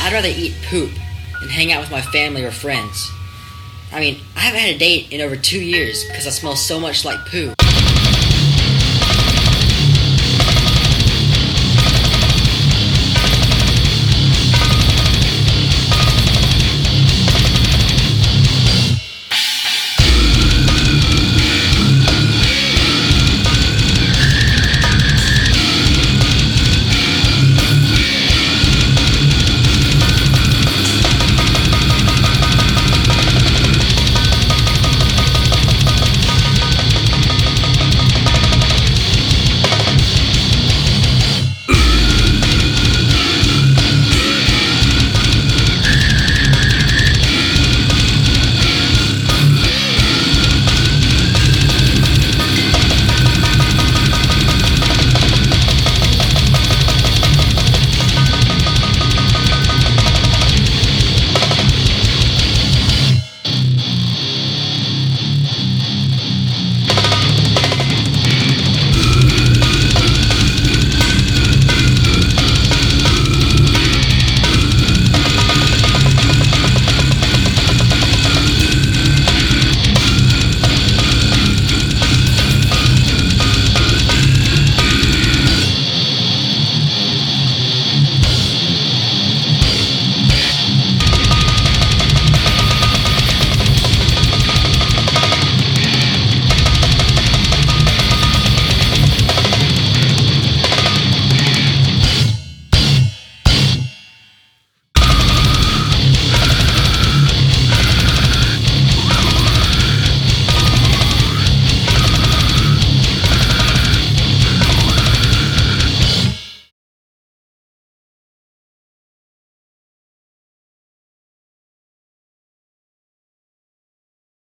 I'd rather eat poop than hang out with my family or friends. I mean, I haven't had a date in over 2 years because I smell so much like poo.